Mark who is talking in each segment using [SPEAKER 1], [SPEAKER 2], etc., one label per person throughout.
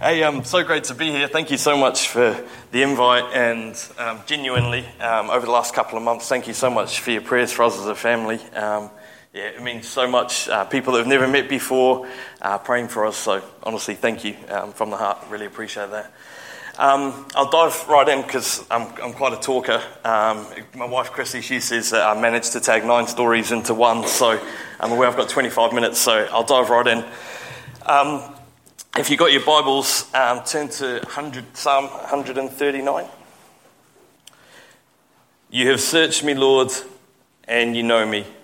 [SPEAKER 1] Hey, so great to be here. Thank you so much for the invite, and genuinely, over the last couple of months, thank you so much for your prayers for us as a family. It means so much. People that have never met before praying for us, so honestly, thank you from the heart. Really appreciate that. I'll dive right in because I'm quite a talker. My wife Chrissy, she says that I managed to tag 9 stories into one, so I'm aware I've got 25 minutes, so I'll dive right in. If you've got your Bibles, turn to Psalm 139. You have searched me, Lord, and you know me.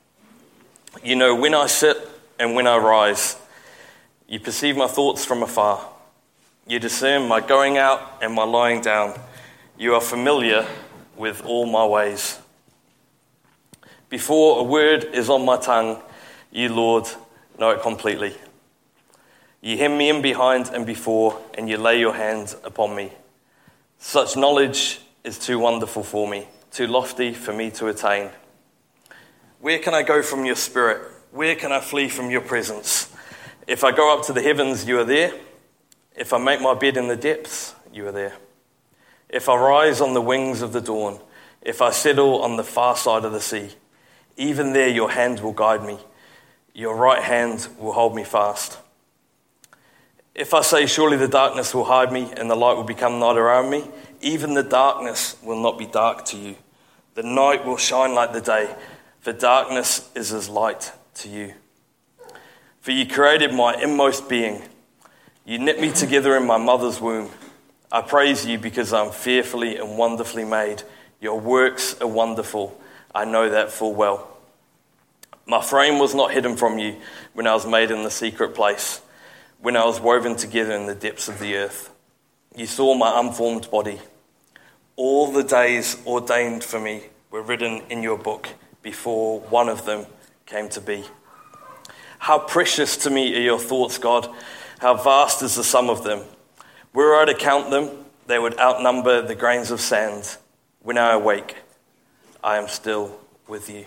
[SPEAKER 1] You know when I sit and when I rise. You perceive my thoughts from afar. You discern my going out and my lying down. You are familiar with all my ways. Before a word is on my tongue, you, Lord, know it completely. You hem me in behind and before, and you lay your hand upon me. Such knowledge is too wonderful for me, too lofty for me to attain. Where can I go from your spirit? Where can I flee from your presence? If I go up to the heavens, you are there. If I make my bed in the depths, you are there. If I rise on the wings of the dawn, if I settle on the far side of the sea, even there your hand will guide me. Your right hand will hold me fast. If I say, surely the darkness will hide me and the light will become night around me, even the darkness will not be dark to you. The night will shine like the day, for darkness is as light to you. For you created my inmost being. You knit me together in my mother's womb. I praise you because I'm fearfully and wonderfully made. Your works are wonderful. I know that full well. My frame was not hidden from you when I was made in the secret place, when I was woven together in the depths of the earth. You saw my unformed body. All the days ordained for me were written in your book before one of them came to be. How precious to me are your thoughts, God. How vast is the sum of them. Were I to count them, they would outnumber the grains of sand. When I awake, I am still with you.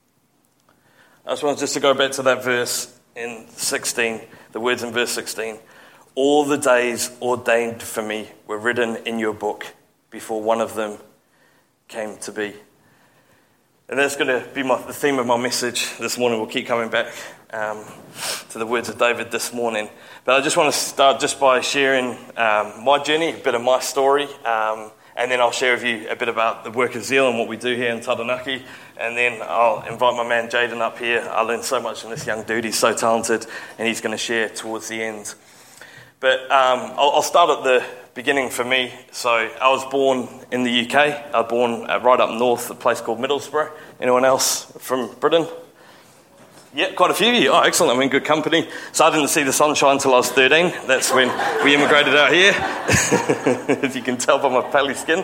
[SPEAKER 1] I just want to go back to that verse in 16, the words in verse 16. All the days ordained for me were written in your book before one of them came to be. And that's going to be the theme of my message this morning. We'll keep coming back to the words of David this morning. But I just want to start just by sharing my journey, a bit of my story, and then I'll share with you a bit about the work of Zeal and what we do here in Taranaki. And then I'll invite my man Jaden up here. I learned so much from this young dude. He's so talented, and he's going to share towards the end. But I'll start at the beginning for me. So I was born in the UK. I was born right up north, a place called Middlesbrough. Anyone else from Britain? Yeah, quite a few of you. Oh, excellent. I'm in good company. So I didn't see the sunshine until I was 13. That's when we immigrated out here, as you can tell by my pale skin.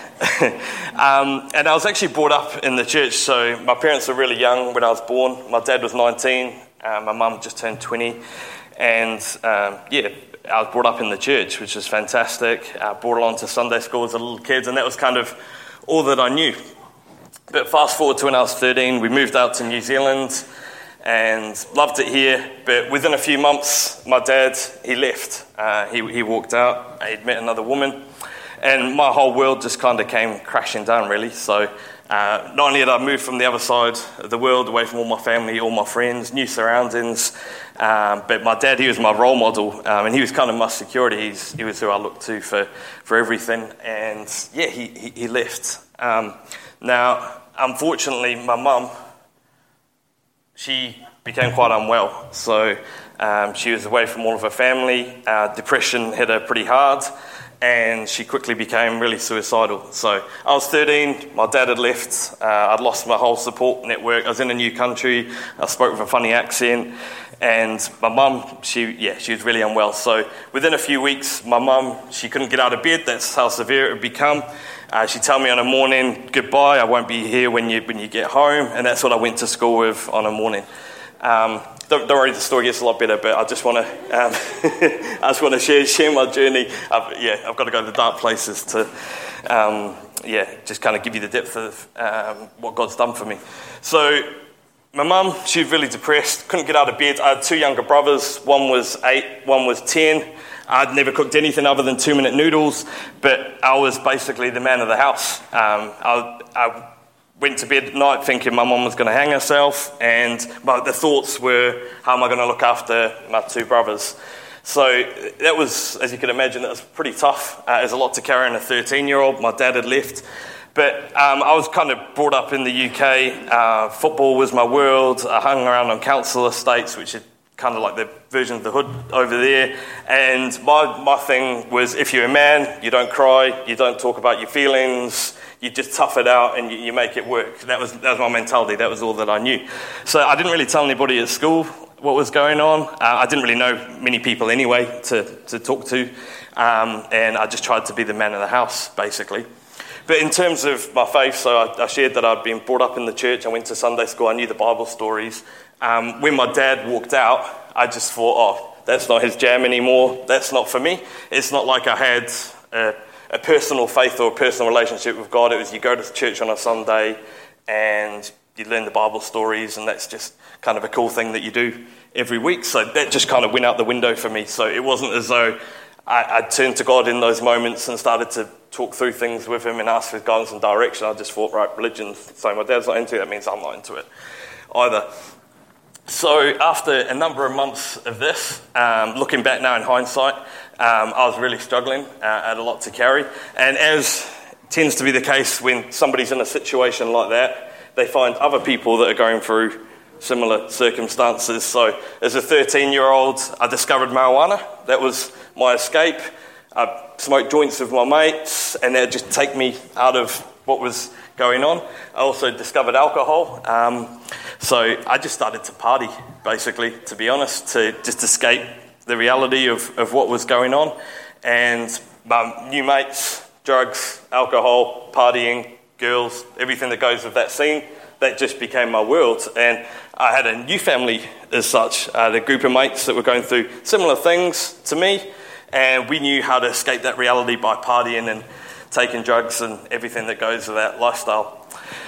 [SPEAKER 1] And I was actually brought up in the church. So my parents were really young when I was born. My dad was 19. My mum just turned 20. And I was brought up in the church, which was fantastic. Brought along to Sunday school as a little kid, and that was kind of all that I knew. But fast forward to when I was 13, we moved out to New Zealand and loved it here. But within a few months, my dad, he left. He walked out. He'd met another woman. And my whole world just kind of came crashing down, really. So not only had I moved from the other side of the world, away from all my family, all my friends, new surroundings, but my dad, he was my role model, and he was kind of my security. He was who I looked to for everything. And yeah, he left. Now, unfortunately, my mum, she became quite unwell. So she was away from all of her family. Depression hit her pretty hard, and she quickly became really suicidal. So I was 13, my dad had left, I'd lost my whole support network, I was in a new country, I spoke with a funny accent, and my mum, she was really unwell. So within a few weeks, my mum, she couldn't get out of bed, that's how severe it had become. She'd tell me on a morning, goodbye, I won't be here when you get home, and that's what I went to school with on a morning. Don't worry, the story gets a lot better, but I just want to share my journey. I've got to go to the dark places to just kind of give you the depth of what God's done for me. So my mum, she was really depressed, couldn't get out of bed. I had 2 younger brothers. One was 8, one was 10. I'd never cooked anything other than 2-minute noodles, but I was basically the man of the house. I went to bed at night thinking my mum was going to hang herself, and the thoughts were, how am I going to look after my 2 brothers? So that was, as you can imagine, that was pretty tough. There's a lot to carry on a 13-year-old. My dad had left. But I was kind of brought up in the UK. Football was my world. I hung around on council estates, which are kind of like the version of the hood over there. And my thing was, if you're a man, you don't cry, you don't talk about your feelings, you just tough it out and you make it work. That was my mentality. That was all that I knew. So I didn't really tell anybody at school what was going on. I didn't really know many people anyway to talk to. And I just tried to be the man of the house, basically. But in terms of my faith, so I shared that I'd been brought up in the church. I went to Sunday school. I knew the Bible stories. When my dad walked out, I just thought, that's not his jam anymore. That's not for me. It's not like I had a personal faith or a personal relationship with God. It was you go to church on a Sunday and you learn the Bible stories, and that's just kind of a cool thing that you do every week. So that just kind of went out the window for me. So it wasn't as though I turned to God in those moments and started to talk through things with him and ask for guidance and direction. I just thought, right, religion, so my dad's not into it, that means I'm not into it either. So after a number of months of this, looking back now in hindsight, I was really struggling. I had a lot to carry. And as tends to be the case when somebody's in a situation like that, they find other people that are going through similar circumstances. So as a 13-year-old, I discovered marijuana. That was my escape. I smoked joints with my mates, and they'd just take me out of what was going on. I also discovered alcohol. So I just started to party, basically, to be honest, to just escape the reality of what was going on. And my new mates, drugs, alcohol, partying, girls, everything that goes with that scene, that just became my world. And I had a new family as such. I had a group of mates that were going through similar things to me, and we knew how to escape that reality by partying and taking drugs and everything that goes with that lifestyle.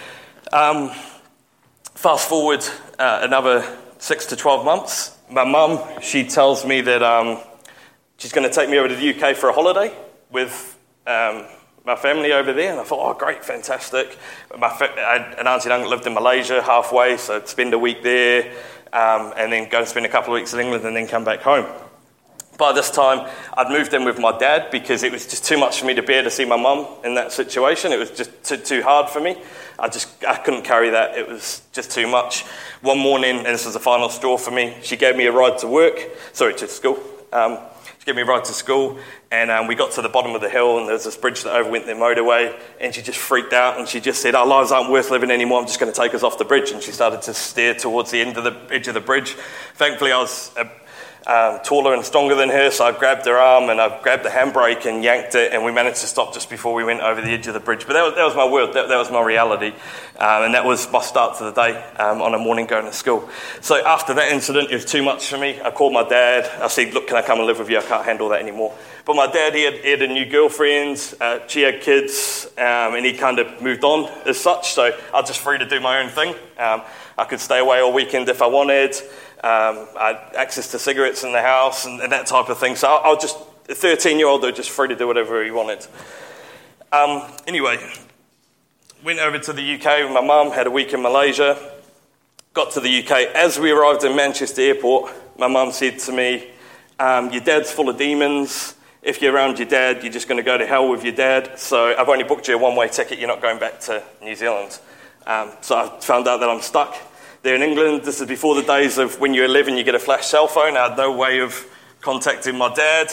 [SPEAKER 1] Fast forward another 6 to 12 months. My mum, she tells me that she's going to take me over to the UK for a holiday with my family over there. And I thought, oh, great, fantastic. I had an auntie and uncle lived in Malaysia halfway, so I'd spend a week there and then go and spend a couple of weeks in England and then come back home. By this time, I'd moved in with my dad because it was just too much for me to bear to see my mum in that situation. It was just too hard for me. I couldn't carry that. It was just too much. One morning, and this was the final straw for me, she gave me a ride to school. She gave me a ride to school, and we got to the bottom of the hill, and there was this bridge that overwent the motorway, and she just freaked out, and she just said, our lives aren't worth living anymore, I'm just going to take us off the bridge. And she started to steer towards the edge of the bridge. Thankfully, I was taller and stronger than her, so I grabbed her arm and I grabbed the handbrake and yanked it, and we managed to stop just before we went over the edge of the bridge. But that was my world, that was my reality, and that was my start to the day on a morning going to school. So after that incident, it was too much for me. I called my dad. I said, look, can I come and live with you? I can't handle that anymore. But my dad, he had a new girlfriend, she had kids, and he kind of moved on as such, so I was just free to do my own thing. I could stay away all weekend if I wanted. I had access to cigarettes in the house and that type of thing. So I was just a 13-year-old that was just free to do whatever he wanted. Anyway, went over to the UK with my mum, had a week in Malaysia, got to the UK. As we arrived in Manchester Airport, my mum said to me, your dad's full of demons. If you're around your dad, you're just going to go to hell with your dad. So I've only booked you a one-way ticket. You're not going back to New Zealand. So I found out that I'm stuck there in England. This is before the days of when you're 11, you get a flash cell phone. I had no way of contacting my dad.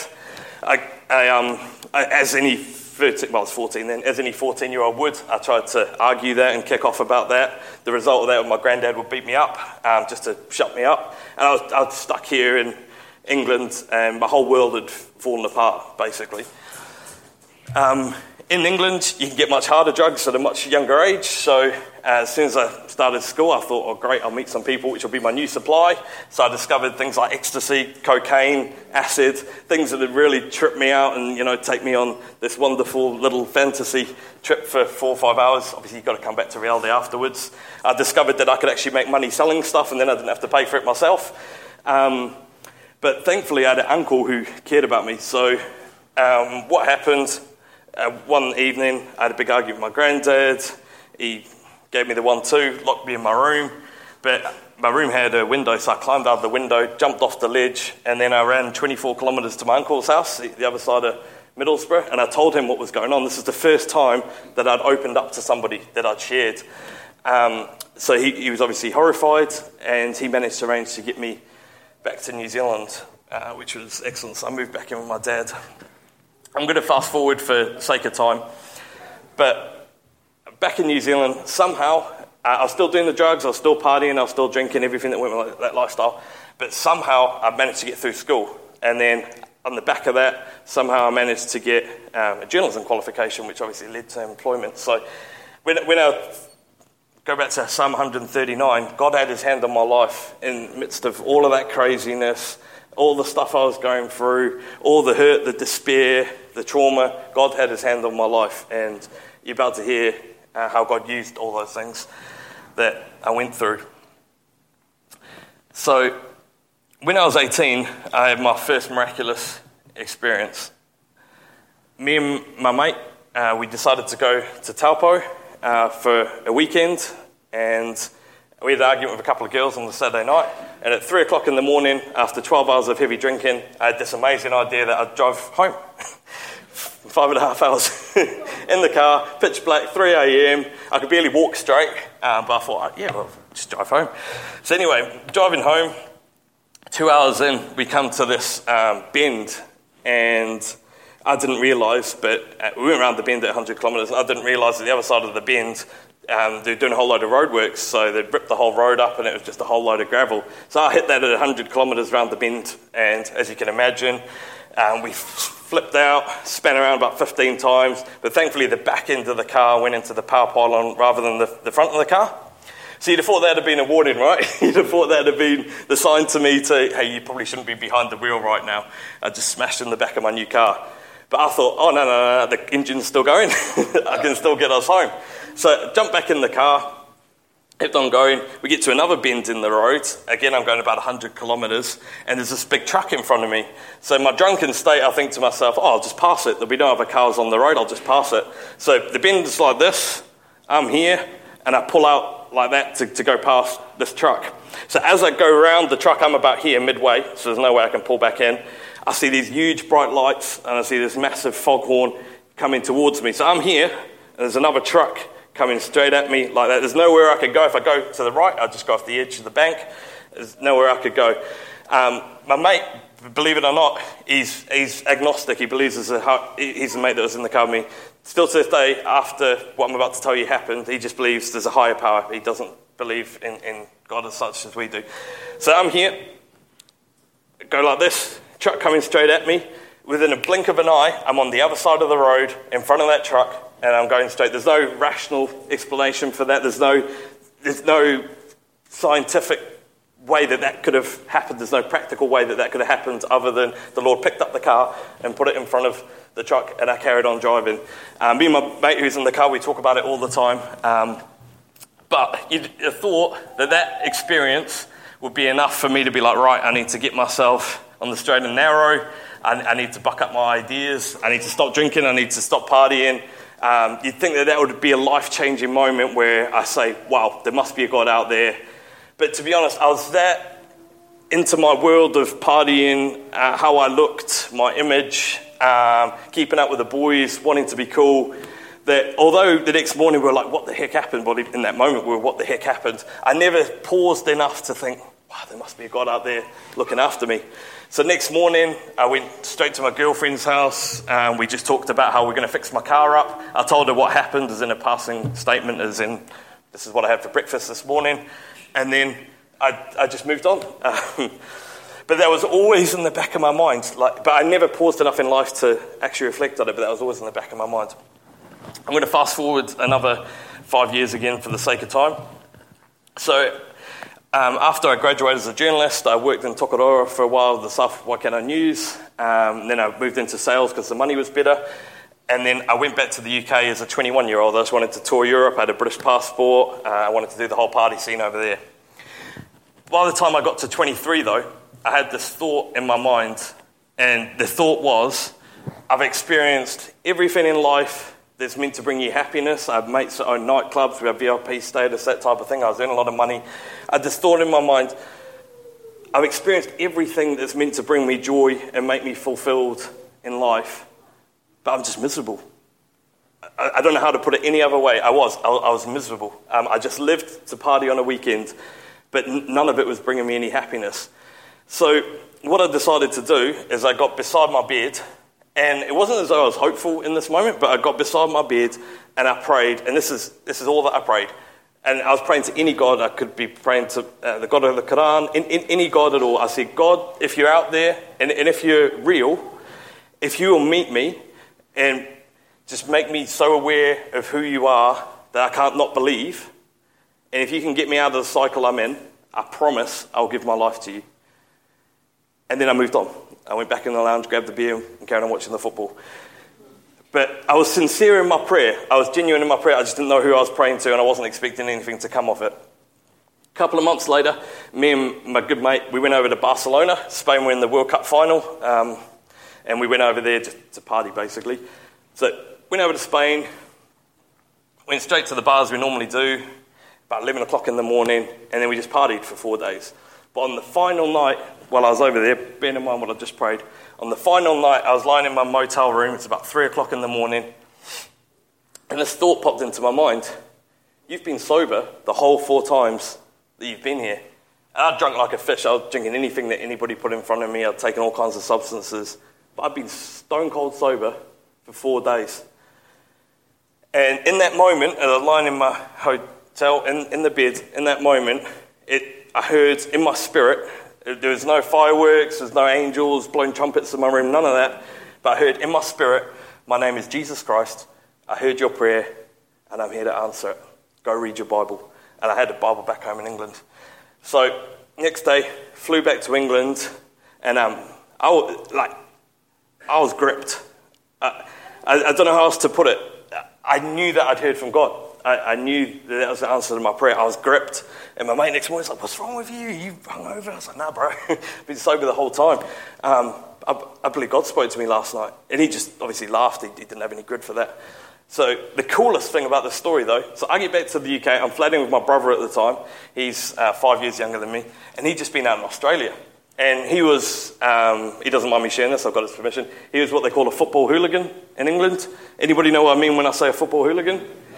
[SPEAKER 1] As any 13, well, I was 14 then, as any 14-year-old would, I tried to argue that and kick off about that. The result of that was my granddad would beat me up just to shut me up. And I was stuck here in England, and my whole world had fallen apart, basically. In England, you can get much harder drugs at a much younger age. So as soon as I started school, I thought, oh, great, I'll meet some people, which will be my new supply. So I discovered things like ecstasy, cocaine, acid, things that had really tripped me out and, take me on this wonderful little fantasy trip for 4 or 5 hours. Obviously, you've got to come back to reality afterwards. I discovered that I could actually make money selling stuff, and then I didn't have to pay for it myself. But thankfully, I had an uncle who cared about me. So what happened, one evening, I had a big argument with my granddad. He gave me the 1-2, locked me in my room. But my room had a window, so I climbed out of the window, jumped off the ledge, and then I ran 24 kilometres to my uncle's house, the other side of Middlesbrough, and I told him what was going on. This is the first time that I'd opened up to somebody that I'd shared. So he was obviously horrified, and he managed to arrange to get me back to New Zealand, which was excellent. So I moved back in with my dad. I'm going to fast forward for sake of time, but back in New Zealand, somehow, I was still doing the drugs, I was still partying, I was still drinking, everything that went with that lifestyle, but somehow I managed to get through school. And then on the back of that, somehow I managed to get a journalism qualification, which obviously led to employment. So when I go back to Psalm 139, God had his hand on my life in the midst of all of that craziness, all the stuff I was going through, all the hurt, the despair, the trauma. God had his hand on my life, and you're about to hear how God used all those things that I went through. So when I was 18, I had my first miraculous experience. Me and my mate, we decided to go to Taupo for a weekend, and we had an argument with a couple of girls on the Saturday night, and at 3 o'clock in the morning, after 12 hours of heavy drinking, I had this amazing idea that I'd drive home. 5.5 hours in the car, pitch black, 3 a.m. I could barely walk straight, but I thought, just drive home. So anyway, driving home, 2 hours in, we come to this bend, and I didn't realise, but we went around the bend at 100 kilometres, and I didn't realise that the other side of the bend, they're doing a whole load of roadworks, so they'd ripped the whole road up, and it was just a whole load of gravel. So I hit that at 100 kilometres around the bend, and as you can imagine, we flipped out, span around about 15 times, but thankfully the back end of the car went into the power pylon rather than the front of the car. So you'd have thought that would have been a warning, right? You'd have thought that would have been the sign to me to, hey, you probably shouldn't be behind the wheel right now. I just smashed in the back of my new car. But I thought, oh, no, the engine's still going. I can still get us home. So jump back in the car, kept on going. We get to another bend in the road. Again, I'm going about 100 kilometres, and there's this big truck in front of me. So in my drunken state, I think to myself, I'll just pass it. There'll be no other cars on the road. I'll just pass it. So the bend is like this. I'm here, and I pull out like that to go past this truck. So as I go around the truck, I'm about here midway, so there's no way I can pull back in. I see these huge bright lights, and I see this massive foghorn coming towards me. So I'm here, and there's another truck coming straight at me like that. There's nowhere I could go. If I go to the right, I'll just go off the edge of the bank. There's nowhere I could go. My mate, believe it or not, he's agnostic. He believes he's the mate that was in the car with me. Still to this day, after what I'm about to tell you happened, he just believes there's a higher power. He doesn't believe in God as such as we do. So I'm here, go like this, truck coming straight at me. Within a blink of an eye, I'm on the other side of the road in front of that truck, and I'm going straight. There's no rational explanation for that. There's no scientific way that could have happened. There's no practical way that could have happened other than the Lord picked up the car and put it in front of the truck, and I carried on driving. Me and my mate who's in the car, we talk about it all the time. But you'd have thought that experience would be enough for me to be like, right, I need to get myself on the straight and narrow. I need to buck up my ideas. I need to stop drinking. I need to stop partying. You'd think that would be a life-changing moment where I say, wow, there must be a God out there. But to be honest, I was that into my world of partying, how I looked, my image, keeping up with the boys, wanting to be cool, that although the next morning we were like, what the heck happened? Well, in that moment we were, what the heck happened? I never paused enough to think, wow, there must be a God out there looking after me. So next morning, I went straight to my girlfriend's house, and we just talked about how we're going to fix my car up. I told her what happened as in a passing statement, as in, this is what I had for breakfast this morning. And then I just moved on. But that was always in the back of my mind. But I never paused enough in life to actually reflect on it, but that was always in the back of my mind. I'm going to fast forward another 5 years again for the sake of time. So after I graduated as a journalist, I worked in Tokoroa for a while, the South Waikato News. Then I moved into sales because the money was better. And then I went back to the UK as a 21-year-old. I just wanted to tour Europe. I had a British passport. I wanted to do the whole party scene over there. By the time I got to 23, though, I had this thought in my mind, and the thought was, I've experienced everything in life that's meant to bring you happiness. I have mates that own nightclubs, we have VIP status, that type of thing. I was earning a lot of money. I had this thought in my mind, I've experienced everything that's meant to bring me joy and make me fulfilled in life, but I'm just miserable. I don't know how to put it any other way. I was miserable. I just lived to party on a weekend, but none of it was bringing me any happiness. So what I decided to do is I got beside my bed, and it wasn't as though I was hopeful in this moment, but I got beside my bed and I prayed, and this is all that I prayed. And I was praying to any God. I could be praying to the God of the Quran, any God at all. I said, God, if you're out there, and if you're real, if you will meet me and just make me so aware of who you are that I can't not believe, and if you can get me out of the cycle I'm in, I promise I'll give my life to you. And then I moved on. I went back in the lounge, grabbed the beer, and carried on watching the football. But I was sincere in my prayer. I was genuine in my prayer. I just didn't know who I was praying to, and I wasn't expecting anything to come of it. A couple of months later, me and my good mate, we went over to Barcelona. Spain were in the World Cup final, and we went over there just to party, basically. So went over to Spain, went straight to the bars we normally do, about 11 o'clock in the morning, and then we just partied for 4 days. But on the final night, while I was over there, bearing in mind what I just prayed, on the final night, I was lying in my motel room. It's about 3 o'clock in the morning, and this thought popped into my mind. You've been sober the whole 4 times that you've been here. And I'd drunk like a fish. I was drinking anything that anybody put in front of me. I'd taken all kinds of substances. But I'd been stone cold sober for 4 days. And in that moment, as I was lying in my hotel, in the bed, in that moment, I heard in my spirit, there was no fireworks, there's no angels blowing trumpets in my room, none of that. But I heard in my spirit, my name is Jesus Christ. I heard your prayer, and I'm here to answer it. Go read your Bible. And I had the Bible back home in England. So next day, flew back to England, and I was gripped. I don't know how else to put it. I knew that I'd heard from God. I knew that was the answer to my prayer. I was gripped. And my mate next morning was like, what's wrong with you? You hungover? I was like, nah, bro. I've been sober the whole time. I believe God spoke to me last night. And he just obviously laughed. He didn't have any grid for that. So the coolest thing about this story, though, so I get back to the UK. I'm flatting with my brother at the time. He's 5 years younger than me. And he'd just been out in Australia. And he was, he doesn't mind me sharing this, I've got his permission. He was what they call a football hooligan in England. Anybody know what I mean when I say a football hooligan?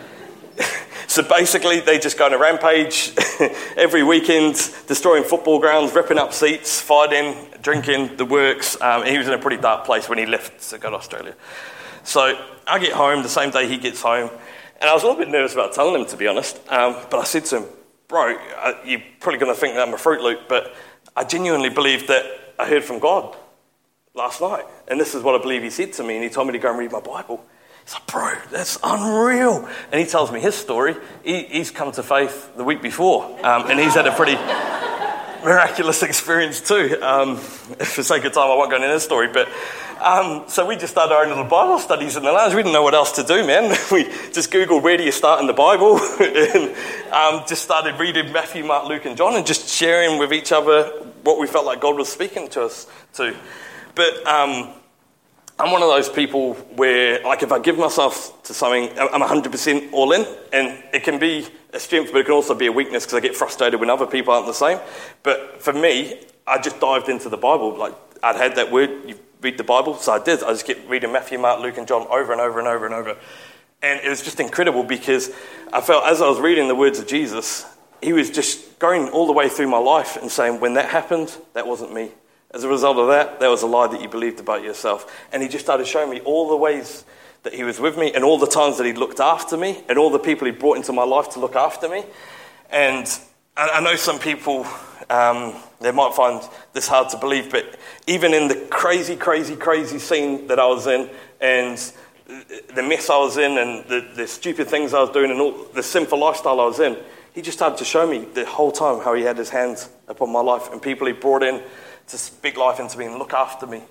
[SPEAKER 1] So basically, they just go on a rampage every weekend, destroying football grounds, ripping up seats, fighting, drinking, the works. He was in a pretty dark place when he left to go to Australia. So I get home the same day he gets home, and I was a little bit nervous about telling him, to be honest. But I said to him, bro, you're probably going to think that I'm a Fruit Loop, but I genuinely believe that I heard from God last night. And this is what I believe he said to me, and he told me to go and read my Bible. He's like, bro, that's unreal. And he tells me his story. He's come to faith the week before, and he's had a pretty miraculous experience too. For sake of time, I won't go into his story, but so we just started our own little Bible studies in the lounge. We didn't know what else to do, man. We just Googled, where do you start in the Bible? And just started reading Matthew, Mark, Luke, and John, and just sharing with each other what we felt like God was speaking to us to. But I'm one of those people where, like, if I give myself to something, I'm 100% all in. And it can be a strength, but it can also be a weakness because I get frustrated when other people aren't the same. But for me, I just dived into the Bible. Like, I'd had that word, you read the Bible, so I did. I just kept reading Matthew, Mark, Luke, and John over and over and over and over. And it was just incredible because I felt as I was reading the words of Jesus, he was just going all the way through my life and saying, when that happened, that wasn't me. As a result of that, there was a lie that you believed about yourself. And he just started showing me all the ways that he was with me and all the times that he looked after me and all the people he brought into my life to look after me. And I know some people, they might find this hard to believe, but even in the crazy scene that I was in and the mess I was in and the stupid things I was doing and all the sinful lifestyle I was in, he just started to show me the whole time how he had his hands upon my life and people he brought in to speak life into me and look after me.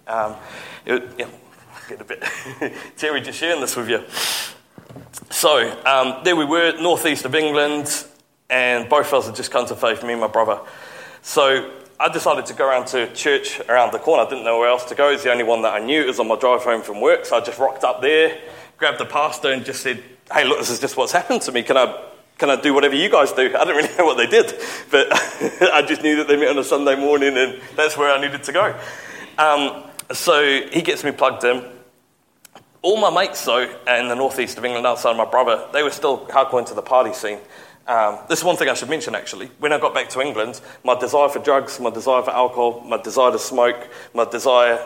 [SPEAKER 1] Get a bit teary just sharing this with you. So there we were, northeast of England, and both of us had just come to faith, me and my brother. So I decided to go around to a church around the corner. I didn't know where else to go. It was the only one that I knew. It was on my drive home from work, so I just rocked up there, grabbed the pastor and just said, hey, look, this is just what's happened to me. Can I do whatever you guys do? I didn't really know what they did, but I just knew that they met on a Sunday morning and that's where I needed to go. So he gets me plugged in. All my mates, though, in the northeast of England, outside of my brother, they were still hardcore into the party scene. This is one thing I should mention, actually. When I got back to England, my desire for drugs, my desire for alcohol, my desire to smoke, my desire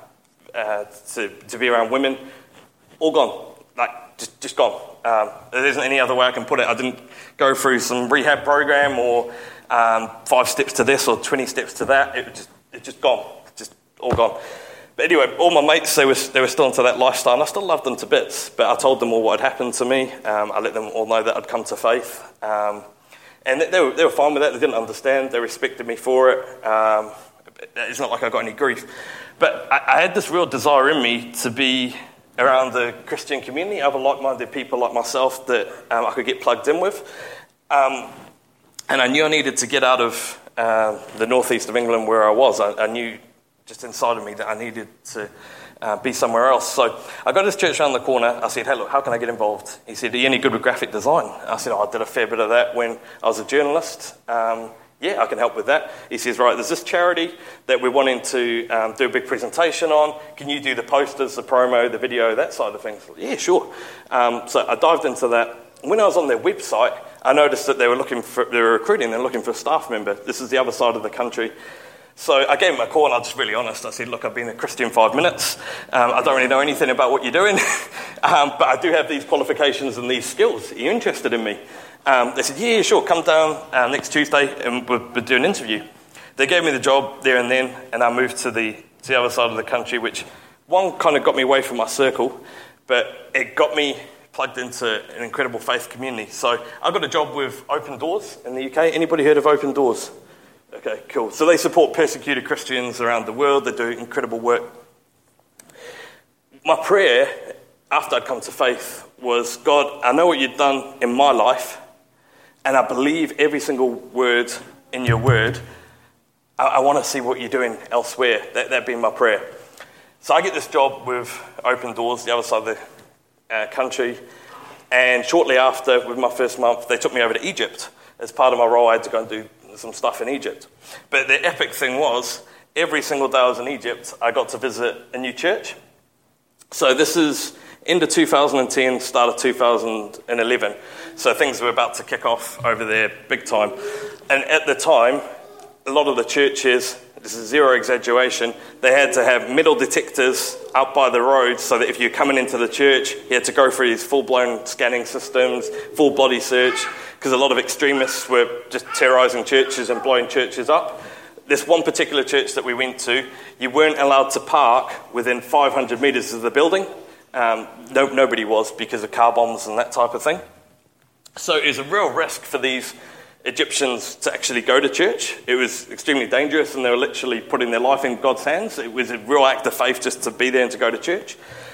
[SPEAKER 1] to be around women, all gone. Like, just gone. There isn't any other way I can put it. I didn't go through some rehab program or 5 steps to this or 20 steps to that. It just gone. Just all gone. But anyway, all my mates, they were still into that lifestyle, and I still loved them to bits. But I told them all what had happened to me. I let them all know that I'd come to faith. And they were fine with that. They didn't understand. They respected me for it. It's not like I got any grief. But I had this real desire in me to be around the Christian community, other like-minded people like myself that I could get plugged in with. And I knew I needed to get out of the northeast of England where I was. I knew just inside of me that I needed to be somewhere else. So I got this church around the corner. I said, hey, look, how can I get involved? He said, are you any good with graphic design? I said, I did a fair bit of that when I was a journalist. Yeah, I can help with that. He says, right, there's this charity that we're wanting to do a big presentation on. Can you do the posters, the promo, the video, that side of things? Yeah, sure. So I dived into that. When I was on their website, I noticed that they were recruiting, they're looking for a staff member. This is the other side of the country. So I gave him a call and I was just really honest. I said, look, I've been a Christian 5 minutes. I don't really know anything about what you're doing, but I do have these qualifications and these skills. Are you interested in me? They said, yeah, sure, come down next Tuesday and we'll do an interview. They gave me the job there and then, and I moved to the other side of the country, which one kind of got me away from my circle, but it got me plugged into an incredible faith community. So I got a job with Open Doors in the UK. Anybody heard of Open Doors? Okay, cool. So they support persecuted Christians around the world. They do incredible work. My prayer after I'd come to faith was, God, I know what you've done in my life, and I believe every single word in your word. I want to see what you're doing elsewhere. That being my prayer. So I get this job with Open Doors, the other side of the country, and shortly after, with my first month, they took me over to Egypt. As part of my role, I had to go and do some stuff in Egypt. But the epic thing was, every single day I was in Egypt, I got to visit a new church. So this is end of 2010, start of 2011. So things were about to kick off over there big time. And at the time, a lot of the churches, this is zero exaggeration, they had to have metal detectors out by the road so that if you're coming into the church, you had to go through these full-blown scanning systems, full body search, because a lot of extremists were just terrorising churches and blowing churches up. This one particular church that we went to, you weren't allowed to park within 500 metres of the building. Nobody was because of car bombs and that type of thing. So it was a real risk for these Egyptians to actually go to church. It was extremely dangerous and they were literally putting their life in God's hands. It was a real act of faith just to be there and to go to church.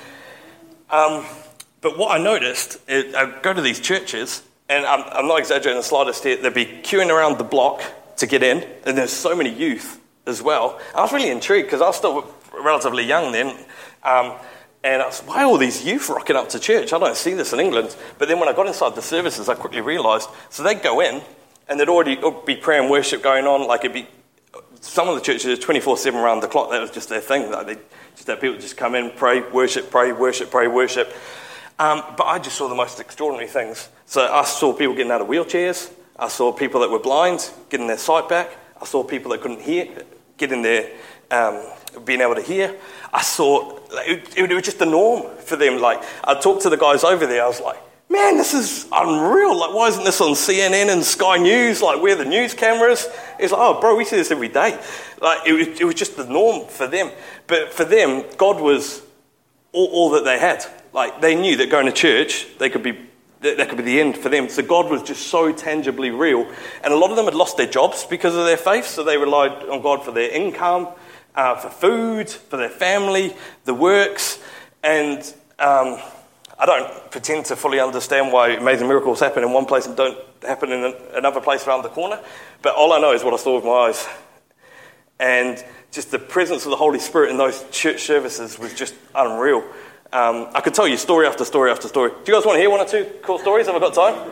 [SPEAKER 1] But what I noticed, I go to these churches, and I'm not exaggerating the slightest here, they'd be queuing around the block to get in, and there's so many youth as well. I was really intrigued because I was still relatively young then, and I was, why are all these youth rocking up to church? I don't see this in England. But then when I got inside the services, I quickly realised, so they'd go in, and there'd already be prayer and worship going on, like it'd be, some of the churches are 24/7 around the clock. That was just their thing. Like they just had people just come in, pray, worship, pray, worship, pray, worship. But I just saw the most extraordinary things. So I saw people getting out of wheelchairs. I saw people that were blind getting their sight back. I saw people that couldn't hear getting their being able to hear. I saw it was just the norm for them. Like I talked to the guys over there. I was like, man, this is unreal. Like, why isn't this on CNN and Sky News? Like, where are the news cameras? It's like, oh, bro, we see this every day. Like, it was just the norm for them. But for them, God was all that they had. Like, they knew that going to church, that could be the end for them. So God was just so tangibly real. And a lot of them had lost their jobs because of their faith, so they relied on God for their income, for food, for their family, the works. And I don't pretend to fully understand why amazing miracles happen in one place and don't happen in another place around the corner. But all I know is what I saw with my eyes. And just the presence of the Holy Spirit in those church services was just unreal. I could tell you story after story after story. Do you guys want to hear one or two cool stories? Have I got time?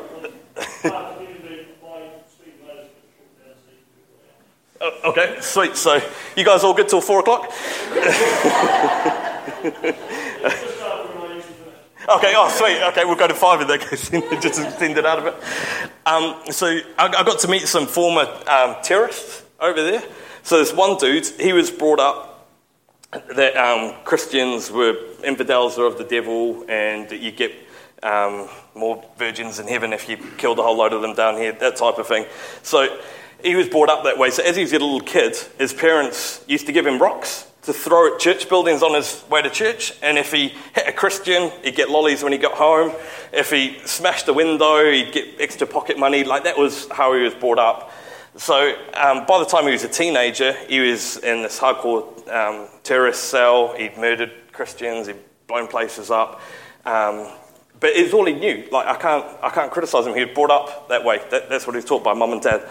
[SPEAKER 1] Okay, sweet. So you guys all good till 4 o'clock? Okay, oh sweet. Okay, we'll go to 5 in that case. Just extend it out a bit. So I got to meet some former terrorists over there. So this one dude, he was brought up that Christians were infidels or of the devil, and that you get more virgins in heaven if you killed a whole load of them down here, that type of thing. So he was brought up that way. So as he was a little kid, his parents used to give him rocks to throw at church buildings on his way to church. And if he hit a Christian, he'd get lollies when he got home. If he smashed a window, he'd get extra pocket money. Like, that was how he was brought up. So by the time he was a teenager, he was in this hardcore terrorist cell. He'd murdered Christians. He'd blown places up. But it's all he knew. Like, I can't criticize him. He was brought up that way. That's what he was taught by mum and dad.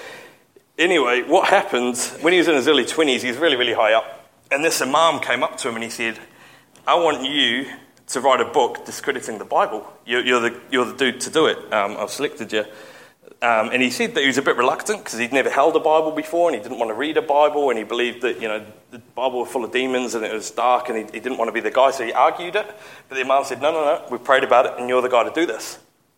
[SPEAKER 1] Anyway, what happened, when he was in his early 20s, he was really, really high up. And this imam came up to him and he said, I want you to write a book discrediting the Bible. You're the dude to do it. I've selected you. And he said that he was a bit reluctant because he'd never held a Bible before and he didn't want to read a Bible, and he believed that, the Bible was full of demons and it was dark, and he didn't want to be the guy, so he argued it. But the imam said, no, we've prayed about it and you're the guy to do this.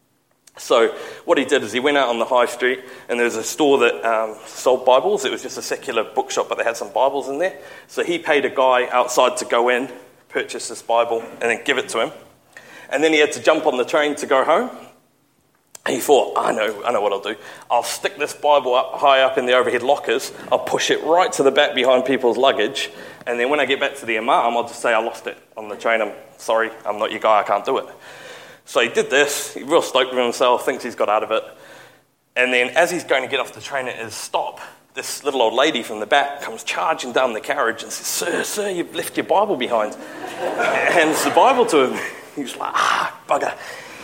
[SPEAKER 1] So what he did is he went out on the high street, and there was a store that sold Bibles. It was just a secular bookshop, but they had some Bibles in there. So he paid a guy outside to go in, purchase this Bible, and then give it to him. And then he had to jump on the train to go home. And he thought, I know what I'll do. I'll stick this Bible up high up in the overhead lockers. I'll push it right to the back behind people's luggage. And then when I get back to the imam, I'll just say I lost it on the train. I'm sorry, I'm not your guy, I can't do it. So he did this, he's real stoked with himself, thinks he's got out of it. And then as he's going to get off the train at his stop, this little old lady from the back comes charging down the carriage and says, Sir, you've left your Bible behind. Hands the Bible to him. He's like, bugger.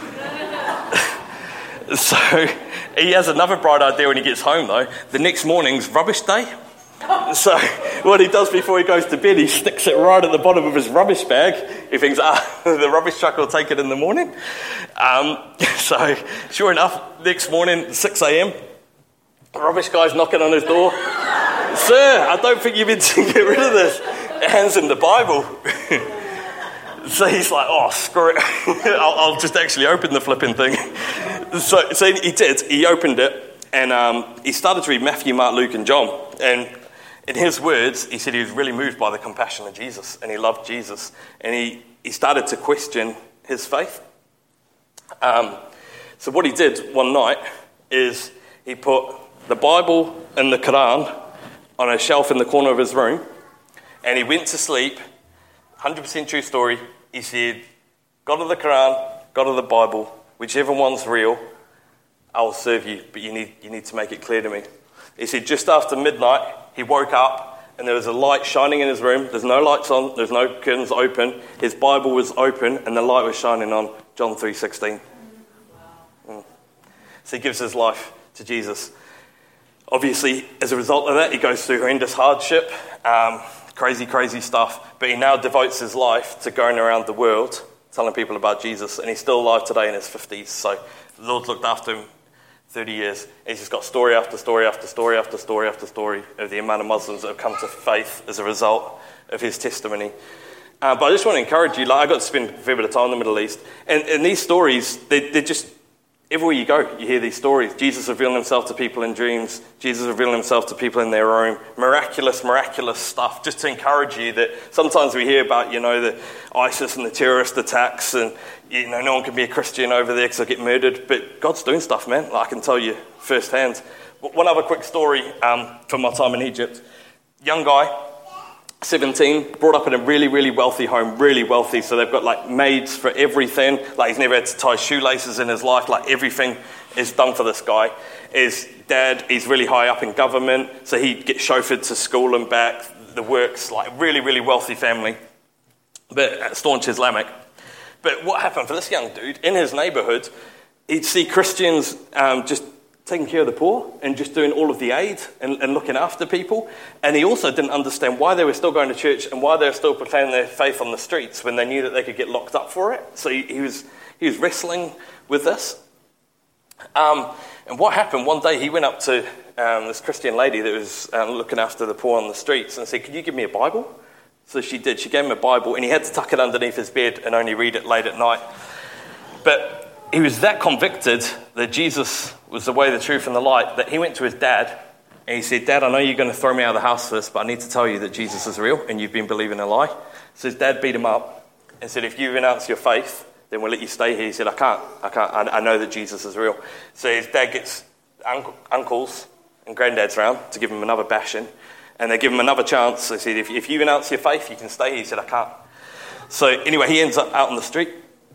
[SPEAKER 1] So he has another bright idea when he gets home, though. The next morning's rubbish day. So what he does before he goes to bed, he sticks it right at the bottom of his rubbish bag. He thinks, the rubbish truck will take it in the morning. So sure enough, next morning, 6 a.m, the rubbish guy's knocking on his door. Sir, I don't think you meant to get rid of this. Hands him the Bible. So he's like, oh, screw it. I'll just actually open the flipping thing. So he did. He opened it, and he started to read Matthew, Mark, Luke, and John. And in his words, he said he was really moved by the compassion of Jesus, and he loved Jesus. And he started to question his faith. So what he did one night is he put the Bible and the Quran on a shelf in the corner of his room, and he went to sleep. 100% true story. He said, God of the Quran, God of the Bible, whichever one's real, I will serve you, but you need to make it clear to me. He said just after midnight, he woke up and there was a light shining in his room. There's no lights on, there's no curtains open. His Bible was open and the light was shining on John 3:16. So he gives his life to Jesus. Obviously, as a result of that, he goes through horrendous hardship, crazy stuff, but he now devotes his life to going around the world telling people about Jesus, and he's still alive today in his 50s. So the Lord's looked after him 30 years. He's just got story after story after story after story after story of the amount of Muslims that have come to faith as a result of his testimony. But I just want to encourage you, I got to spend a fair bit of time in the Middle East, and these stories, they're just, everywhere you go, you hear these stories. Jesus revealing himself to people in dreams. Jesus revealing himself to people in their room. Miraculous stuff. Just to encourage you that sometimes we hear about, the ISIS and the terrorist attacks, and no one can be a Christian over there because they'll get murdered. But God's doing stuff, man. I can tell you firsthand. One other quick story from my time in Egypt. Young guy, 17, brought up in a really, really wealthy home, really wealthy. So they've got maids for everything. He's never had to tie shoelaces in his life. Everything is done for this guy. His dad, he's really high up in government. So he'd get chauffeured to school and back. The works, really, really wealthy family. But staunch Islamic. But what happened for this young dude, in his neighborhood, he'd see Christians just taking care of the poor and just doing all of the aid and looking after people. And he also didn't understand why they were still going to church and why they were still proclaiming their faith on the streets when they knew that they could get locked up for it. So he was wrestling with this. And what happened, one day he went up to this Christian lady that was looking after the poor on the streets and said, "Could you give me a Bible?" So she did. She gave him a Bible, and he had to tuck it underneath his bed and only read it late at night. But he was that convicted that Jesus was the way, the truth, and the light that he went to his dad and he said, "Dad, I know you're going to throw me out of the house for this, but I need to tell you that Jesus is real and you've been believing a lie." So his dad beat him up and said, "If you renounce your faith, then we'll let you stay here." He said, I can't. I know that Jesus is real." So his dad gets uncles and granddads round to give him another bashing. And they give him another chance. They said, if you renounce your faith, you can stay here. He said, "I can't." So anyway, he ends up out on the street.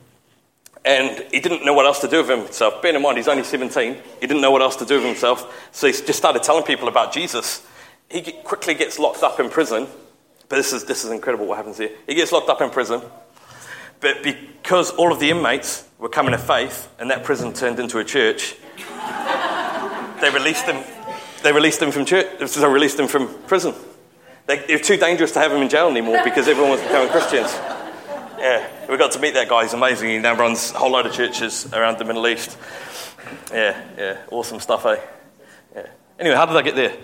[SPEAKER 1] And he didn't know what else to do with himself. Bear in mind, he's only 17. He didn't know what else to do with himself. So he just started telling people about Jesus. He quickly gets locked up in prison. But this is incredible what happens here. He gets locked up in prison. But because all of the inmates were coming to faith, and that prison turned into a church, they released him. They released him from church. So released him from prison. It was too dangerous to have him in jail anymore because everyone was becoming Christians. Yeah, we got to meet that guy. He's amazing. He now runs a whole load of churches around the Middle East. Yeah, awesome stuff, eh? Yeah. Anyway, how did I get there?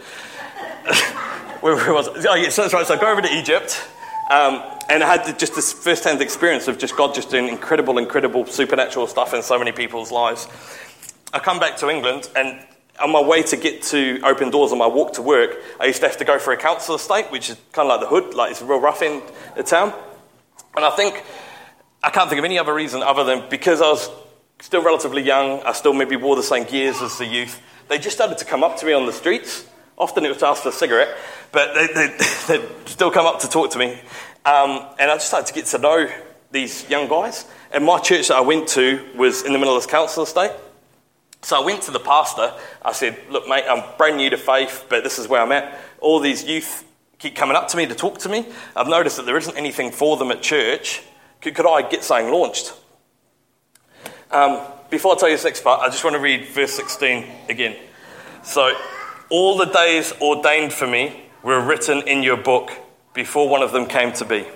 [SPEAKER 1] Where was it? Oh, yeah, so that's right. So I go over to Egypt, and I had just this first-hand experience of just God just doing incredible supernatural stuff in so many people's lives. I come back to England, and on my way to get to Open Doors on my walk to work, I used to have to go for a council estate, which is kind of like the hood, like it's a real rough end of town. And I can't think of any other reason other than because I was still relatively young, I still maybe wore the same gears as the youth. They just started to come up to me on the streets. Often it was to ask for a cigarette, but they'd still come up to talk to me. And I just started to get to know these young guys. And my church that I went to was in the middle of this council estate. So I went to the pastor. I said, "Look, mate, I'm brand new to faith, but this is where I'm at. All these youth keep coming up to me to talk to me. I've noticed that there isn't anything for them at church. Could I get something launched?" Before I tell you this next part, I just want to read verse 16 again. So, "All the days ordained for me were written in your book before one of them came to be."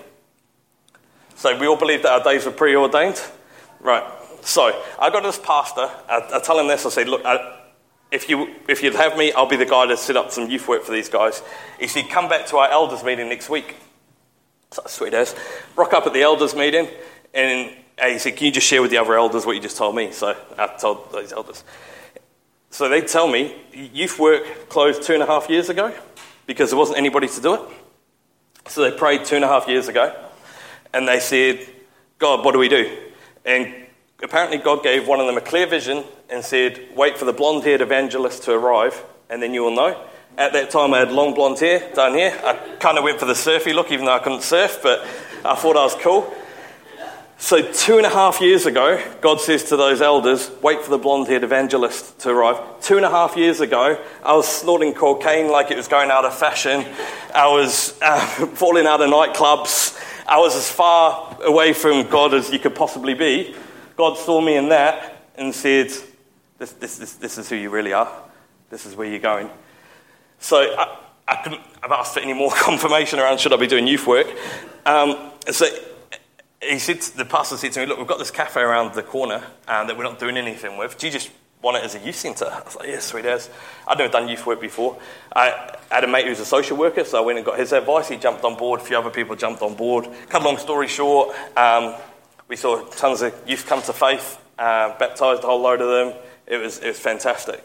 [SPEAKER 1] So we all believe that our days were preordained? Right. So I got this pastor. I tell him this. I say, "Look, if you'd have me, I'll be the guy to set up some youth work for these guys." He said, "Come back to our elders meeting next week." So sweet as. Rock up at the elders meeting, and he said, "Can you just share with the other elders what you just told me?" So I told those elders. So they tell me, youth work closed 2.5 years ago because there wasn't anybody to do it. So they prayed 2.5 years ago, and they said, "God, what do we do?" And apparently God gave one of them a clear vision and said, "Wait for the blonde-haired evangelist to arrive, and then you will know." At that time, I had long blonde hair down here. I kind of went for the surfy look, even though I couldn't surf, but I thought I was cool. So 2.5 years ago, God says to those elders, "Wait for the blonde-haired evangelist to arrive." 2.5 years ago, I was snorting cocaine like it was going out of fashion. I was falling out of nightclubs. I was as far away from God as you could possibly be. God saw me in that and said, this is who you really are. This is where you're going. So I couldn't have asked for any more confirmation around should I be doing youth work. So the pastor said to me, "Look, we've got this cafe around the corner that we're not doing anything with. Do you just want it as a youth centre?" I was like, "Yeah, sweet as." I'd never done youth work before. I had a mate who was a social worker, so I went and got his advice. He jumped on board. A few other people jumped on board. Cut a long story short, we saw tons of youth come to faith, baptised a whole load of them. It was fantastic.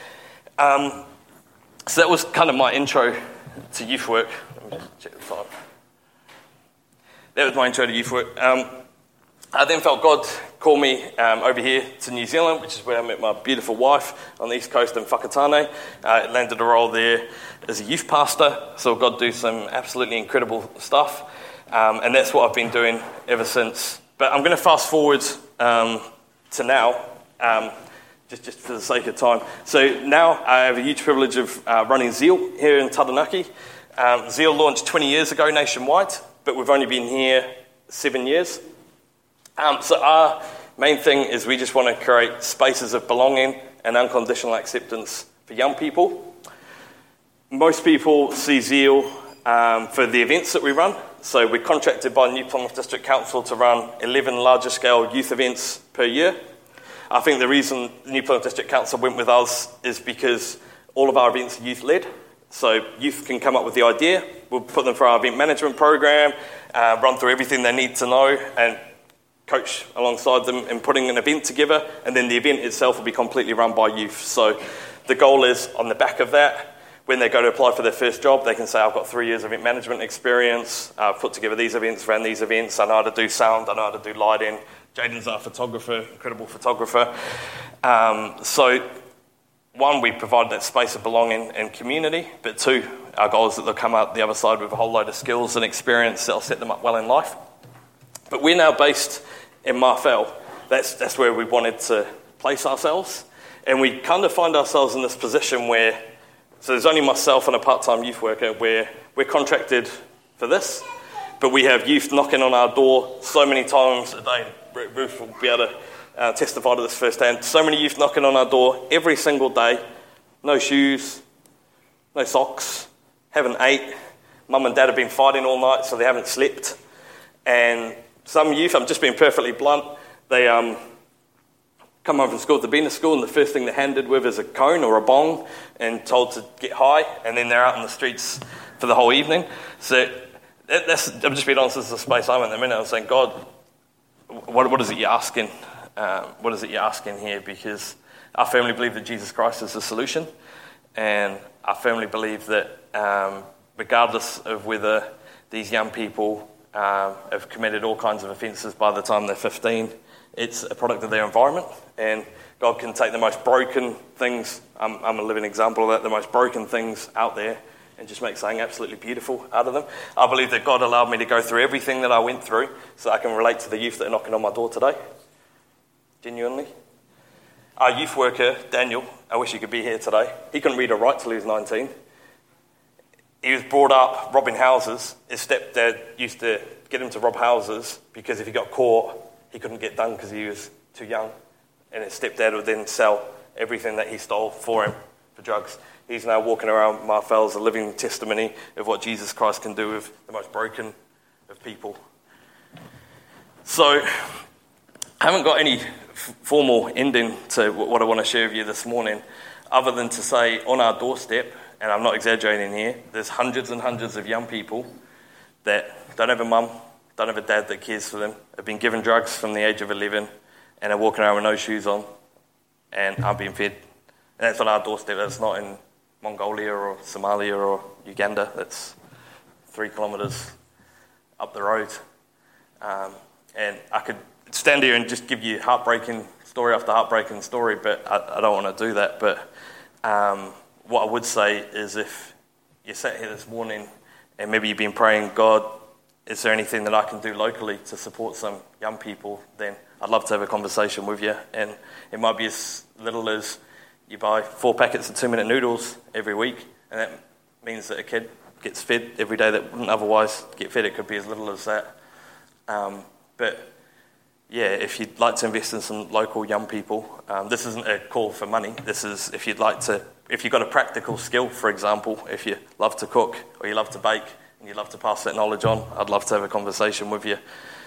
[SPEAKER 1] So that was kind of my intro to youth work. Let me just check the time. That was my intro to youth work. I then felt God call me over here to New Zealand, which is where I met my beautiful wife on the east coast in Whakatane. Landed a role there as a youth pastor. Saw God do some absolutely incredible stuff. And that's what I've been doing ever since. But I'm going to fast forward to now, just for the sake of time. So now I have a huge privilege of running Zeal here in Taranaki. Zeal launched 20 years ago nationwide, but we've only been here 7 years. So our main thing is we just want to create spaces of belonging and unconditional acceptance for young people. Most people see Zeal for the events that we run. So we're contracted by New Plymouth District Council to run 11 larger scale youth events per year. I think the reason New Plymouth District Council went with us is because all of our events are youth-led. So youth can come up with the idea, we'll put them through our event management program, run through everything they need to know, and coach alongside them in putting an event together, and then the event itself will be completely run by youth. So the goal is, on the back of that, when they go to apply for their first job, they can say, I've got 3 years of event management experience, I've put together these events, ran these events, I know how to do sound, I know how to do lighting. Jaden's our photographer, incredible photographer. So one, we provide that space of belonging and community, but two, our goal is that they'll come out the other side with a whole load of skills and experience that'll set them up well in life. But we're now based in Marfell. That's where we wanted to place ourselves. And we kind of find ourselves in this position where, so there's only myself and a part-time youth worker, where we're contracted for this, but we have youth knocking on our door so many times a day. Ruth will be able to testify to this firsthand. So many youth knocking on our door every single day. No shoes, no socks, haven't ate. Mum and dad have been fighting all night, so they haven't slept. And some youth, I'm just being perfectly blunt, they come home from school, they've been to school, and the first thing they're handed with is a cone or a bong and told to get high, and then they're out in the streets for the whole evening. So I'm just being honest, this is the space I'm in a minute. I'm saying, God, what is it you're asking? What is it you're asking here? Because I firmly believe that Jesus Christ is the solution, and I firmly believe that regardless of whether these young people have committed all kinds of offences by the time they're 15, it's a product of their environment, and God can take the most broken things, I'm a living example of that, the most broken things out there, and just make something absolutely beautiful out of them. I believe that God allowed me to go through everything that I went through so I can relate to the youth that are knocking on my door today. Genuinely. Our youth worker, Daniel, I wish he could be here today. He couldn't read or write till he was 19. He was brought up robbing houses. His stepdad used to get him to rob houses because if he got caught, he couldn't get done because he was too young. And his stepdad would then sell everything that he stole for him for drugs. He's now walking around Marfell as a living testimony of what Jesus Christ can do with the most broken of people. So, I haven't got any formal ending to what I want to share with you this morning, other than to say on our doorstep, and I'm not exaggerating here, there's hundreds and hundreds of young people that don't have a mum, don't have a dad that cares for them, have been given drugs from the age of 11, and are walking around with no shoes on, and aren't being fed. And that's on our doorstep. That's not in Mongolia or Somalia or Uganda. That's 3 kilometres up the road. And I could stand here and just give you heartbreaking story after heartbreaking story, but I don't want to do that. But what I would say is, if you sat here this morning and maybe you've been praying, God, is there anything that I can do locally to support some young people, then I'd love to have a conversation with you. And it might be as little as you buy 4 packets of 2-minute noodles every week, and that means that a kid gets fed every day that wouldn't otherwise get fed. It could be as little as that. But yeah, if you'd like to invest in some local young people, this isn't a call for money. This is if you'd got a practical skill, for example, if you love to cook or you love to bake and you love to pass that knowledge on, I'd love to have a conversation with you.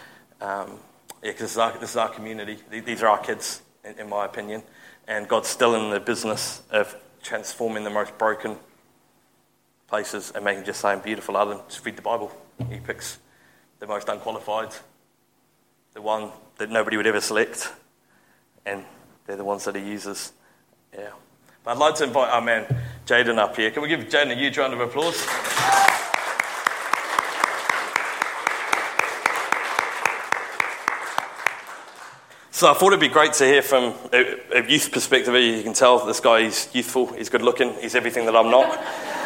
[SPEAKER 1] Because this is our community. These are our kids, in my opinion. And God's still in the business of transforming the most broken places and making just something beautiful out of them. Just read the Bible. He picks the most unqualified, the one that nobody would ever select, and they're the ones that he uses. Yeah. But I'd like to invite our man Jaden up here. Can we give Jaden a huge round of applause? So I thought it'd be great to hear from a youth perspective. You can tell this guy is youthful, he's good looking, he's everything that I'm not.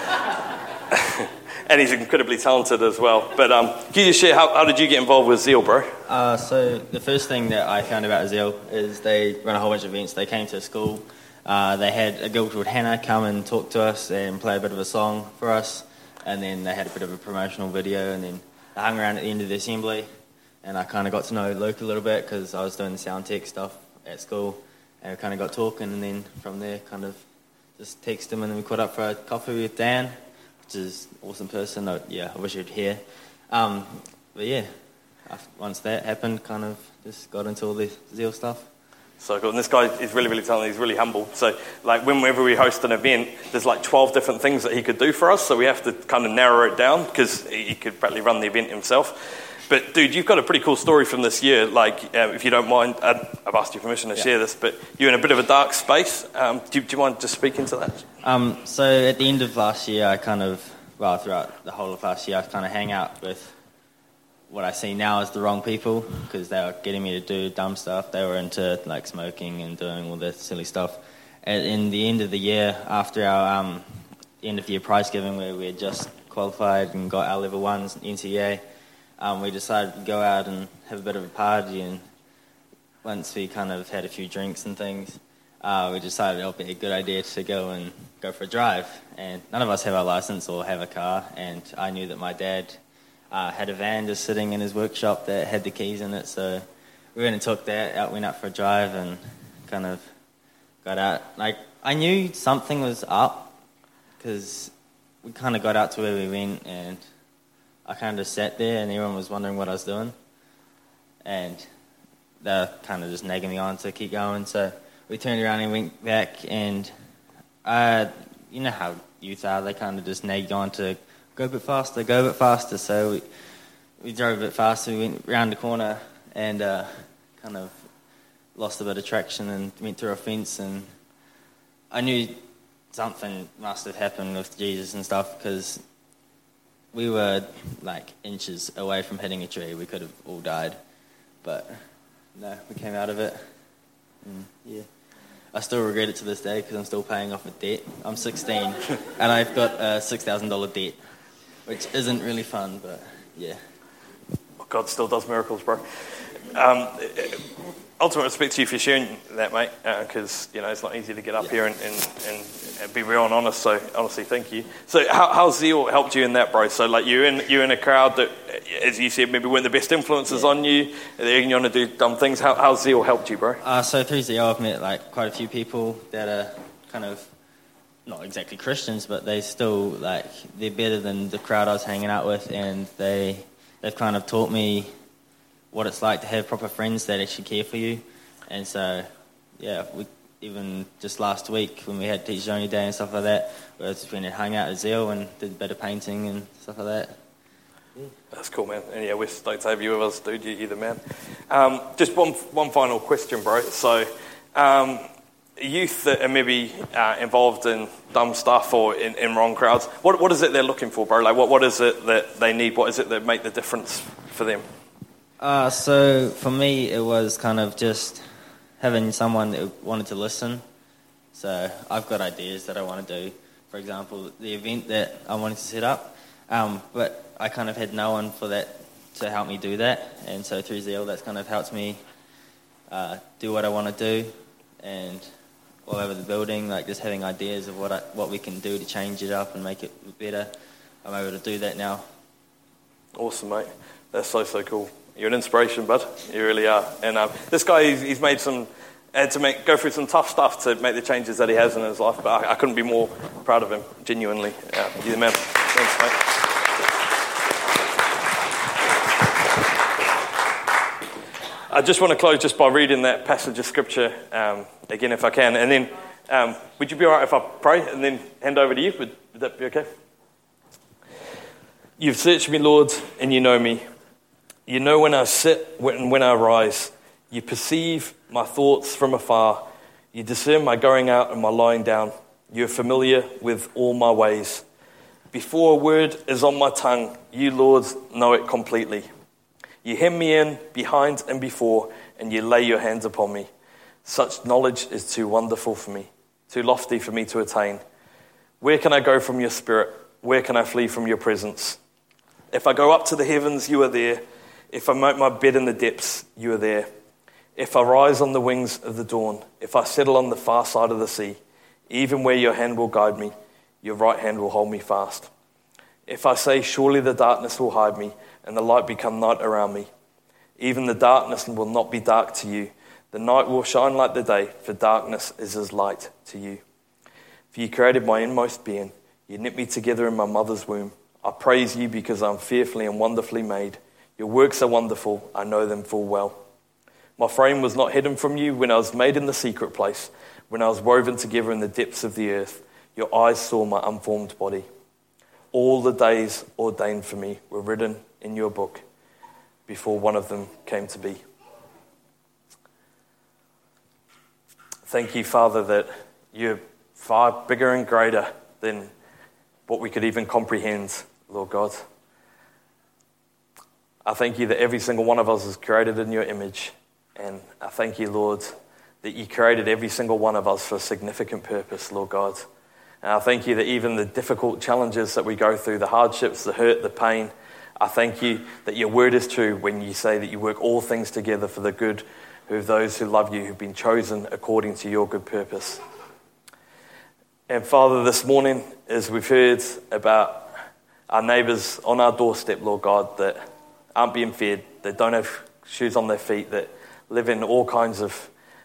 [SPEAKER 1] And he's incredibly talented as well. But can you just share, how did you get involved with Zeal, bro?
[SPEAKER 2] So the first thing that I found about Zeal is they run a whole bunch of events. They came to school. They had a girl called Hannah come and talk to us and play a bit of a song for us. And then they had a bit of a promotional video, and then they hung around at the end of the assembly. And I kind of got to know Luke a little bit because I was doing the sound tech stuff at school. and we kind of got talking, and then from there kind of just texted him, and then we caught up for a coffee with Dan, which is an awesome person. I wish you'd hear. But yeah, once that happened, kind of just got into all the Zeal stuff.
[SPEAKER 1] So cool. And this guy is really, really talented. He's really humble. So, like, whenever we host an event, there's like 12 different things that he could do for us. So we have to kind of narrow it down because he could probably run the event himself. But, dude, you've got a pretty cool story from this year. Like, if you don't mind, I've asked your permission to share this, but you're in a bit of a dark space. Do you mind just speaking to that?
[SPEAKER 2] So at the end of last year, throughout the whole of last year, I kind of hang out with what I see now as the wrong people, because they were getting me to do dumb stuff. They were into like smoking and doing all this silly stuff. And in the end of the year, after our end of year prize giving, where we had just qualified and got our level 1s NCEA, we decided to go out and have a bit of a party. And once we kind of had a few drinks and things, we decided it would be a good idea to go for a drive. And none of us have our license or have a car, and I knew that my dad had a van just sitting in his workshop that had the keys in it, so we went and took that, went out for a drive, and kind of got out. Like, I knew something was up, because we kind of got out to where we went, and I kind of just sat there, and everyone was wondering what I was doing, and they were kind of just nagging me on to keep going, so we turned around and went back, and you know how youth are, they kind of just nagged on to go a bit faster. So we drove a bit faster. We went round the corner and kind of lost a bit of traction and went through a fence. And I knew something must have happened with Jesus and stuff, because we were like inches away from hitting a tree. We could have all died, but no, we came out of it. And yeah, I still regret it to this day because I'm still paying off a debt. I'm 16 and I've got a $6,000 debt, which isn't really fun, but yeah.
[SPEAKER 1] God still does miracles, bro. Ultimate respect to you for sharing that, mate, because it's not easy to get up here and be real and honest. So honestly, thank you. So how Zeal helped you in that, bro? So like you're in a crowd that, as you said, maybe weren't the best influences on you. They're egging you on to do dumb things. How Zeal helped you, bro?
[SPEAKER 2] So through Zeal, I've met like quite a few people that are kind of not exactly Christians, but they still they're better than the crowd I was hanging out with, and they've kind of taught me what it's like to have proper friends that actually care for you. And so, yeah, we even just last week when we had Teachers Only Day and stuff like that, we just went and hung out at Zeal and did a bit of painting and stuff like that. Yeah.
[SPEAKER 1] That's cool, man. And yeah, we're stoked to have you with us, dude. You're the man. Just one final question, bro. So, youth that are maybe involved in dumb stuff or in wrong crowds, what is it they're looking for, bro? Like, what is it that they need? What is it that make the difference for them?
[SPEAKER 2] So for me, it was kind of just having someone that wanted to listen. So I've got ideas that I want to do. For example, the event that I wanted to set up, but I kind of had no one for that to help me do that. And so through Zeal, that's kind of helped me do what I want to do. And all over the building, like just having ideas of what we can do to change it up and make it look better. I'm able to do that now.
[SPEAKER 1] Awesome, mate. That's so cool. You're an inspiration, bud. You really are. And this guy, he's made go through some tough stuff to make the changes that he has in his life. But I couldn't be more proud of him, genuinely. You're the man. Thanks, mate. I just want to close just by reading that passage of scripture again, if I can. And then, would you be all right if I pray and then hand over to you? Would that be okay? You've searched me, Lord, and you know me. You know when I sit and when I rise. You perceive my thoughts from afar. You discern my going out and my lying down. You are familiar with all my ways. Before a word is on my tongue, you, Lord, know it completely. You hem me in behind and before, and you lay your hands upon me. Such knowledge is too wonderful for me, too lofty for me to attain. Where can I go from your spirit? Where can I flee from your presence? If I go up to the heavens, you are there. If I make my bed in the depths, you are there. If I rise on the wings of the dawn, if I settle on the far side of the sea, even where your hand will guide me, your right hand will hold me fast. If I say, surely the darkness will hide me, and the light become night around me, even the darkness will not be dark to you. The night will shine like the day, for darkness is as light to you. For you created my inmost being. You knit me together in my mother's womb. I praise you because I'm fearfully and wonderfully made. Your works are wonderful. I know them full well. My frame was not hidden from you when I was made in the secret place, when I was woven together in the depths of the earth. Your eyes saw my unformed body. All the days ordained for me were written in your book before one of them came to be. Thank you, Father, that you're far bigger and greater than what we could even comprehend, Lord God. I thank you that every single one of us is created in your image. And I thank you, Lord, that you created every single one of us for a significant purpose, Lord God. And I thank you that even the difficult challenges that we go through, the hardships, the hurt, the pain, I thank you that your word is true when you say that you work all things together for the good of those who love you, who've been chosen according to your good purpose. And Father, this morning, as we've heard about our neighbours on our doorstep, Lord God, that aren't being fed, that don't have shoes on their feet, that live in all kinds of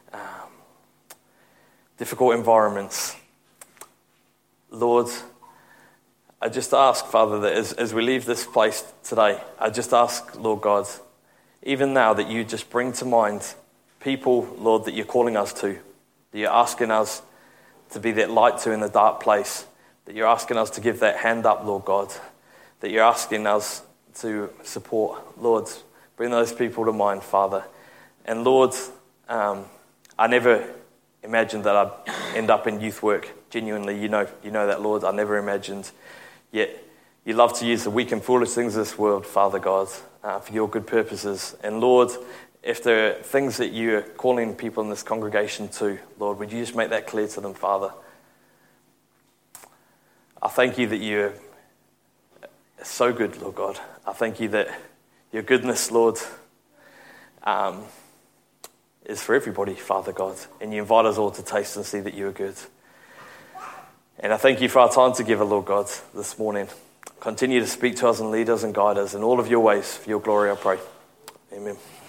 [SPEAKER 1] difficult environments, Lord, I just ask, Father, that as we leave this place today, I just ask, Lord God, even now that you just bring to mind people, Lord, that you're calling us to, that you're asking us to be that light to in the dark place, that you're asking us to give that hand up, Lord God, that you're asking us to support. Lord, bring those people to mind, Father. And Lord, I never imagined that I'd end up in youth work. Genuinely, you know that, Lord. I never imagined. Yet you love to use the weak and foolish things of this world, Father God, for your good purposes. And Lord, if there are things that you're calling people in this congregation to, Lord, would you just make that clear to them, Father? I thank you that you're so good, Lord God. I thank you that your goodness, Lord, is for everybody, Father God. And you invite us all to taste and see that you are good. And I thank you for our time together, Lord God, this morning. Continue to speak to us and lead us and guide us in all of your ways. For your glory, I pray. Amen.